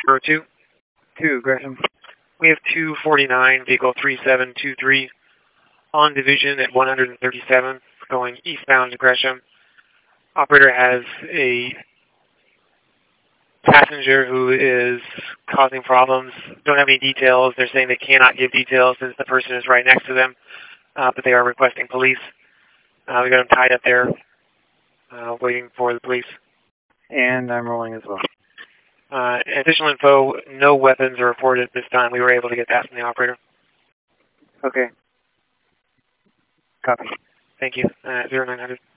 2. 2, Gresham. We have 249, vehicle 3723, on division at 137, going eastbound to Gresham. Operator has a passenger who is causing problems. Don't have any details. They're saying they cannot give details since the person is right next to them, but they are requesting police. We got them tied up there, waiting for the police. And I'm rolling as well. Additional info, no weapons are reported at this time. We were able to get that from the operator. Okay. Copy. Thank you. 0900.